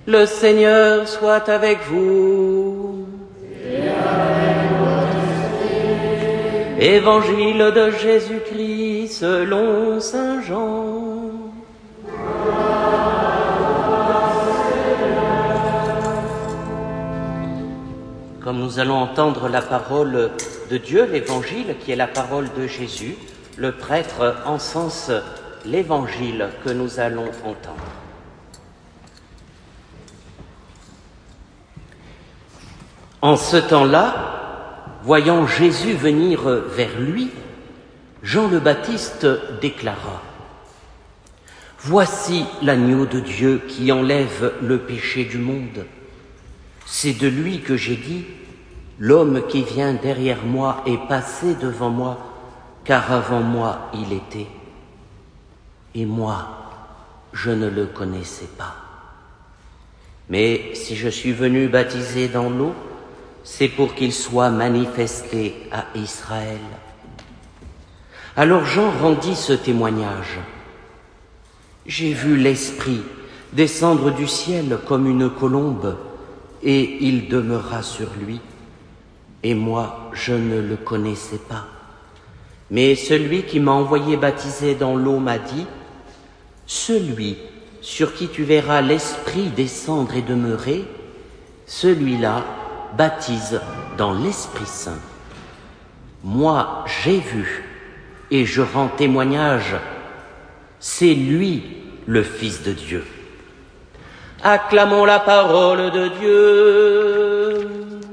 Le Seigneur soit avec vous. Et avec votre esprit. Évangile de Jésus-Christ selon saint Jean. Comme nous allons entendre la parole de Dieu, l'Évangile, qui est la parole de Jésus, le prêtre encense l'Évangile que nous allons entendre. En ce temps-là, voyant Jésus venir vers lui, Jean le Baptiste déclara : « Voici l'agneau de Dieu qui enlève le péché du monde. C'est de lui que j'ai dit : l'homme qui vient derrière moi est passé devant moi, car avant moi il était. Et moi, je ne le connaissais pas. Mais si je suis venu baptiser dans l'eau, c'est pour qu'il soit manifesté à Israël. » Alors Jean rendit ce témoignage. « J'ai vu l'Esprit descendre du ciel comme une colombe, et il demeura sur lui. Et moi, je ne le connaissais pas. Mais celui qui m'a envoyé baptiser dans l'eau m'a dit : celui sur qui tu verras l'Esprit descendre et demeurer, celui-là baptise dans l'Esprit Saint. Moi, j'ai vu, et je rends témoignage, c'est lui le Fils de Dieu. Acclamons la parole de Dieu.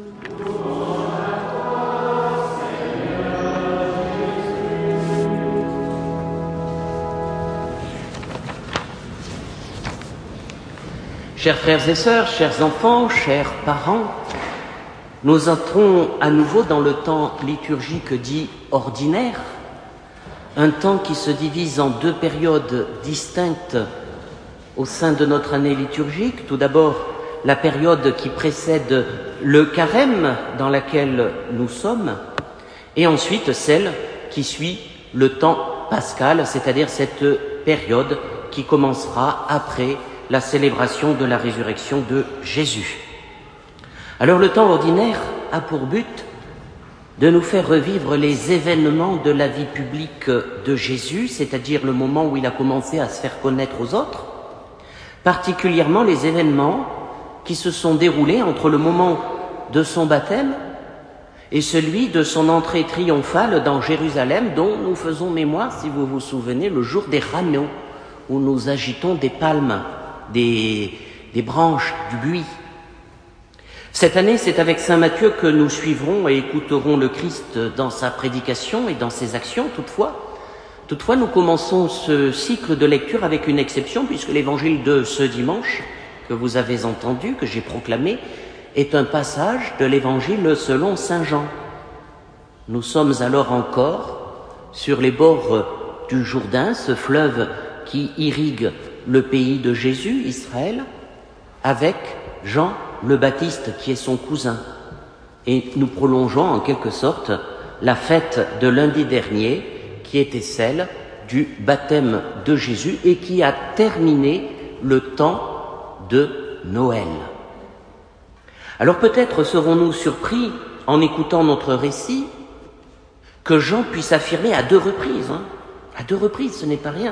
Chers frères et sœurs, chers enfants, chers parents, nous entrons à nouveau dans le temps liturgique dit ordinaire, un temps qui se divise en deux périodes distinctes au sein de notre année liturgique. Tout d'abord, la période qui précède le carême dans laquelle nous sommes, et ensuite celle qui suit le temps pascal, c'est-à-dire cette période qui commencera après la célébration de la résurrection de Jésus. Alors le temps ordinaire a pour but de nous faire revivre les événements de la vie publique de Jésus, c'est-à-dire le moment où il a commencé à se faire connaître aux autres, particulièrement les événements qui se sont déroulés entre le moment de son baptême et celui de son entrée triomphale dans Jérusalem, dont nous faisons mémoire, si vous vous souvenez, le jour des rameaux, où nous agitons des palmes, des branches, du buis. Cette année, c'est avec saint Matthieu que nous suivrons et écouterons le Christ dans sa prédication et dans ses actions. Toutefois, nous commençons ce cycle de lecture avec une exception, puisque l'évangile de ce dimanche, que vous avez entendu, que j'ai proclamé, est un passage de l'évangile selon saint Jean. Nous sommes alors encore sur les bords du Jourdain, ce fleuve qui irrigue le pays de Jésus, Israël, avec Jean le Baptiste qui est son cousin. Et nous prolongeons en quelque sorte la fête de lundi dernier, qui était celle du baptême de Jésus et qui a terminé le temps de Noël. Alors peut-être serons-nous surpris, en écoutant notre récit, que Jean puisse affirmer à deux reprises, à deux reprises, ce n'est pas rien,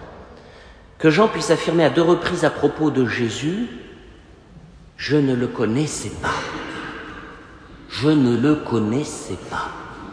que Jean puisse affirmer à deux reprises à propos de Jésus : je ne le connaissais pas. Je ne le connaissais pas.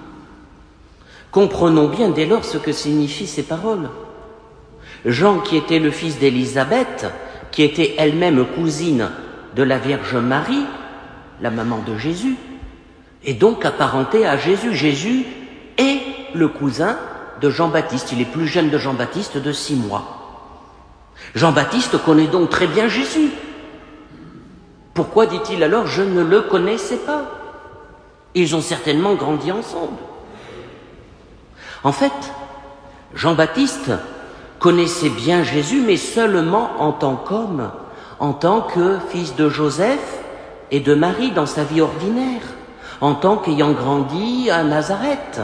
Comprenons bien dès lors ce que signifient ces paroles. Jean, qui était le fils d'Élisabeth, qui était elle-même cousine de la Vierge Marie, la maman de Jésus, est donc apparenté à Jésus. Jésus est le cousin de Jean-Baptiste. Il est plus jeune de Jean-Baptiste de 6 mois. Jean-Baptiste connaît donc très bien Jésus. Pourquoi dit-il alors « je ne le connaissais pas » ? Ils ont certainement grandi ensemble. En fait, Jean-Baptiste connaissait bien Jésus, mais seulement en tant qu'homme, en tant que fils de Joseph et de Marie dans sa vie ordinaire, en tant qu'ayant grandi à Nazareth.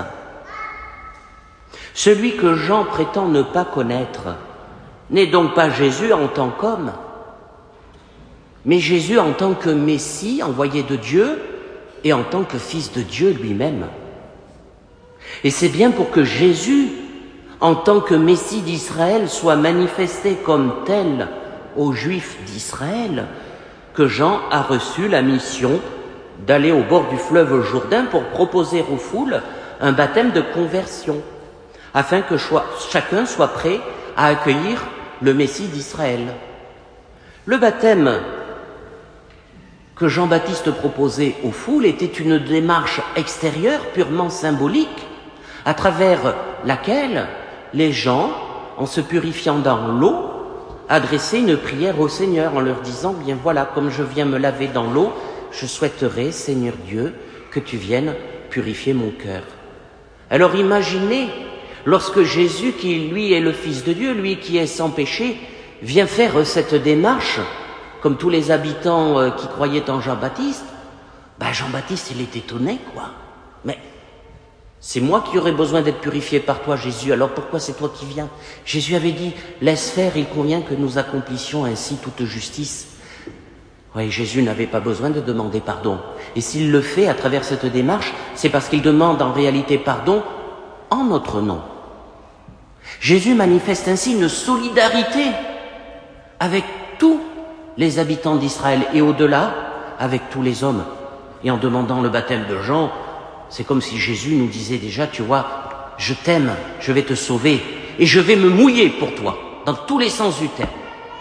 Celui que Jean prétend ne pas connaître n'est donc pas Jésus en tant qu'homme, mais Jésus en tant que Messie envoyé de Dieu et en tant que Fils de Dieu lui-même. Et c'est bien pour que Jésus, en tant que Messie d'Israël, soit manifesté comme tel aux Juifs d'Israël, que Jean a reçu la mission d'aller au bord du fleuve Jourdain pour proposer aux foules un baptême de conversion, afin que chacun soit prêt à accueillir le Messie d'Israël. Le baptême que Jean-Baptiste proposait aux foules était une démarche extérieure purement symbolique, à travers laquelle les gens, en se purifiant dans l'eau, adressaient une prière au Seigneur en leur disant « Bien voilà, comme je viens me laver dans l'eau, je souhaiterais, Seigneur Dieu, que tu viennes purifier mon cœur. » Alors imaginez, lorsque Jésus, qui lui est le Fils de Dieu, lui qui est sans péché, vient faire cette démarche, comme tous les habitants qui croyaient en Jean-Baptiste, Jean-Baptiste, il est étonné, quoi. Mais c'est moi qui aurais besoin d'être purifié par toi, Jésus, alors pourquoi c'est toi qui viens? Jésus avait dit, laisse faire, il convient que nous accomplissions ainsi toute justice. Oui, Jésus n'avait pas besoin de demander pardon. Et s'il le fait à travers cette démarche, c'est parce qu'il demande en réalité pardon en notre nom. Jésus manifeste ainsi une solidarité avec tous les habitants d'Israël et au-delà, avec tous les hommes. Et en demandant le baptême de Jean, c'est comme si Jésus nous disait déjà, tu vois, je t'aime, je vais te sauver et je vais me mouiller pour toi, dans tous les sens du terme.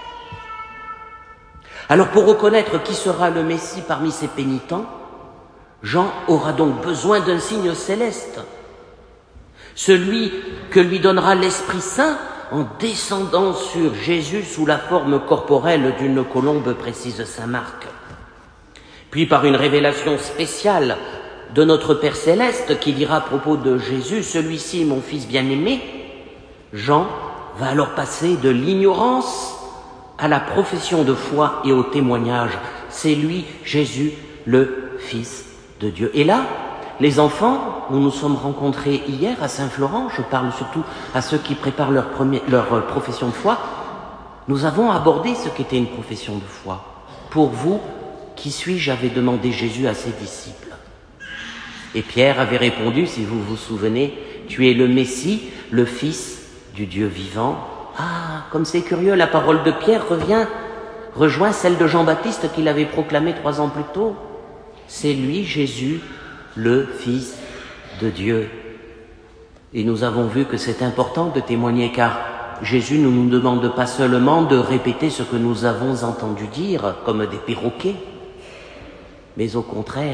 Alors pour reconnaître qui sera le Messie parmi ces pénitents, Jean aura donc besoin d'un signe céleste, celui que lui donnera l'Esprit Saint en descendant sur Jésus sous la forme corporelle d'une colombe, précise saint Marc. Puis par une révélation spéciale de notre Père Céleste qui dira à propos de Jésus, celui-ci mon Fils bien-aimé, Jean va alors passer de l'ignorance à la profession de foi et au témoignage. C'est lui, Jésus, le Fils de Dieu. Et là, les enfants, nous nous sommes rencontrés hier à Saint-Florent, je parle surtout à ceux qui préparent leur profession de foi, nous avons abordé ce qu'était une profession de foi. Pour vous, qui suis-je? Avait demandé Jésus à ses disciples. Et Pierre avait répondu, si vous vous souvenez, tu es le Messie, le Fils du Dieu vivant. Ah, comme c'est curieux, la parole de Pierre rejoint celle de Jean-Baptiste qu'il avait proclamée 3 ans plus tôt. C'est lui, Jésus, le Fils de Dieu. Et nous avons vu que c'est important de témoigner, car Jésus ne nous demande pas seulement de répéter ce que nous avons entendu dire, comme des perroquets, mais au contraire,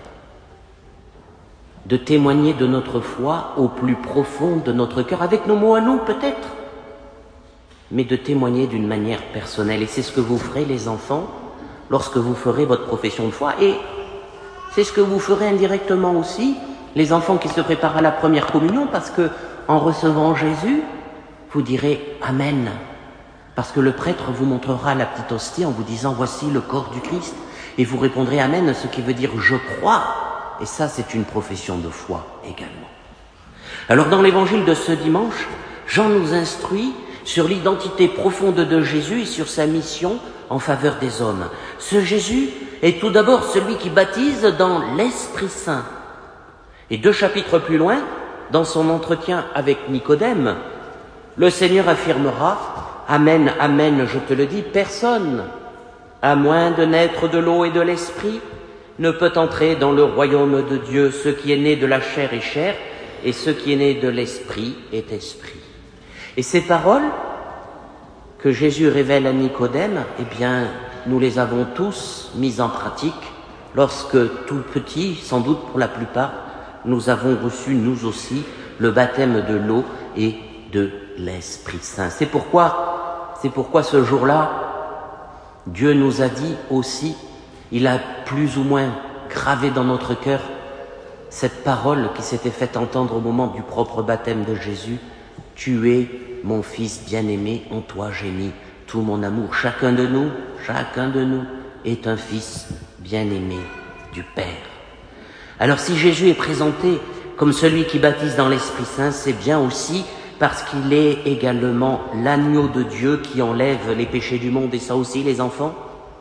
de témoigner de notre foi au plus profond de notre cœur, avec nos mots à nous peut-être, mais de témoigner d'une manière personnelle. Et c'est ce que vous ferez, les enfants, lorsque vous ferez votre profession de foi. Et c'est ce que vous ferez indirectement aussi, les enfants qui se préparent à la première communion, parce que en recevant Jésus, vous direz « Amen ». Parce que le prêtre vous montrera la petite hostie en vous disant « Voici le corps du Christ ». Et vous répondrez « Amen », ce qui veut dire « Je crois ». Et ça, c'est une profession de foi également. Alors dans l'évangile de ce dimanche, Jean nous instruit sur l'identité profonde de Jésus et sur sa mission en faveur des hommes. Ce Jésus est tout d'abord celui qui baptise dans l'Esprit Saint. Et 2 chapitres plus loin, dans son entretien avec Nicodème, le Seigneur affirmera « Amen, amen, je te le dis, personne, à moins de naître de l'eau et de l'Esprit, ne peut entrer dans le royaume de Dieu. Ce qui est né de la chair est chair, et ce qui est né de l'Esprit est esprit. » Et ces paroles que Jésus révèle à Nicodème, eh bien, nous les avons tous mises en pratique lorsque, tout petits, sans doute pour la plupart, nous avons reçu, nous aussi, le baptême de l'eau et de l'Esprit Saint. C'est pourquoi ce jour-là, Dieu nous a dit aussi, il a plus ou moins gravé dans notre cœur cette parole qui s'était faite entendre au moment du propre baptême de Jésus. Tu es mon Fils bien-aimé, en toi j'ai mis tout mon amour. Chacun de nous est un Fils bien-aimé du Père. Alors si Jésus est présenté comme celui qui baptise dans l'Esprit Saint, c'est bien aussi parce qu'il est également l'agneau de Dieu qui enlève les péchés du monde. Et ça aussi, les enfants,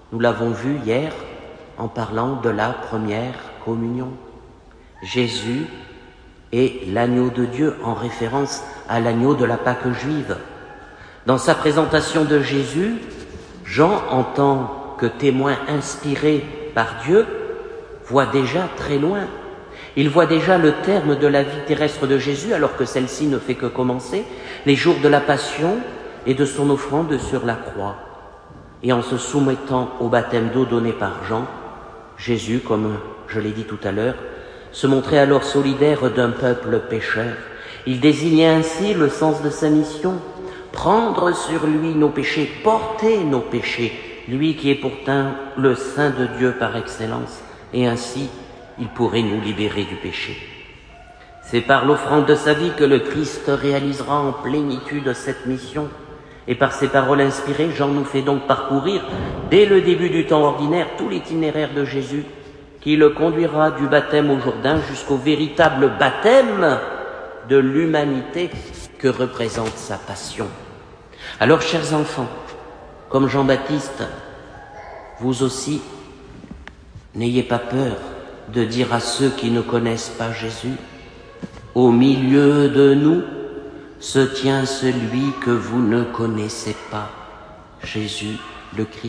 Nous l'avons vu hier en parlant de la première communion. Jésus est l'agneau de Dieu en référence à l'agneau de la Pâque juive. Dans sa présentation de Jésus, Jean, en tant que témoin inspiré par Dieu, voit déjà très loin. Il voit déjà le terme de la vie terrestre de Jésus, alors que celle-ci ne fait que commencer, les jours de la Passion et de son offrande sur la croix. Et en se soumettant au baptême d'eau donné par Jean, Jésus, comme je l'ai dit tout à l'heure, se montrait alors solidaire d'un peuple pécheur. Il désignait ainsi le sens de sa mission, prendre sur lui nos péchés, porter nos péchés, lui qui est pourtant le Saint de Dieu par excellence, et ainsi il pourrait nous libérer du péché. C'est par l'offrande de sa vie que le Christ réalisera en plénitude cette mission. Et par ces paroles inspirées, Jean nous fait donc parcourir, dès le début du temps ordinaire, tout l'itinéraire de Jésus, qui le conduira du baptême au Jourdain jusqu'au véritable baptême de l'humanité que représente sa passion. Alors, chers enfants, comme Jean-Baptiste, vous aussi, n'ayez pas peur de dire à ceux qui ne connaissent pas Jésus, « Au milieu de nous se tient celui que vous ne connaissez pas, Jésus le Christ. »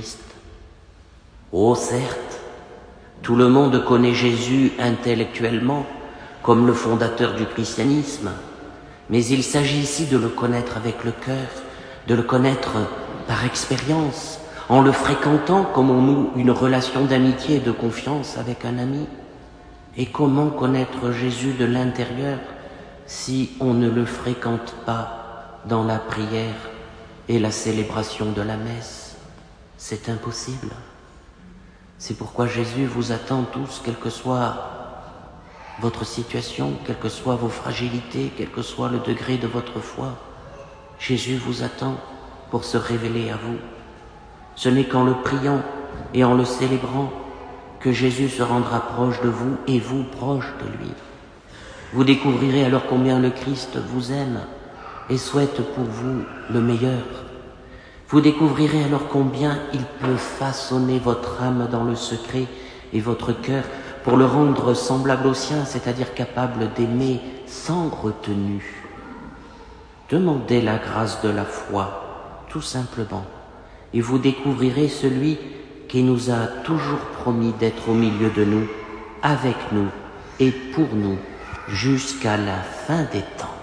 Oh certes, tout le monde connaît Jésus intellectuellement, comme le fondateur du christianisme, mais il s'agit ici de le connaître avec le cœur, de le connaître par expérience, en le fréquentant comme on noue une relation d'amitié et de confiance avec un ami. Et comment connaître Jésus de l'intérieur si on ne le fréquente pas dans la prière et la célébration de la messe? C'est impossible. C'est pourquoi Jésus vous attend tous, quelle que soit votre situation, quelles que soient vos fragilités, quel que soit le degré de votre foi. Jésus vous attend pour se révéler à vous. Ce n'est qu'en le priant et en le célébrant que Jésus se rendra proche de vous et vous proche de lui. Vous découvrirez alors combien le Christ vous aime et souhaite pour vous le meilleur. Vous découvrirez alors combien il peut façonner votre âme dans le secret et votre cœur pour le rendre semblable au sien, c'est-à-dire capable d'aimer sans retenue. Demandez la grâce de la foi, tout simplement, et vous découvrirez celui qui nous a toujours promis d'être au milieu de nous, avec nous et pour nous, jusqu'à la fin des temps.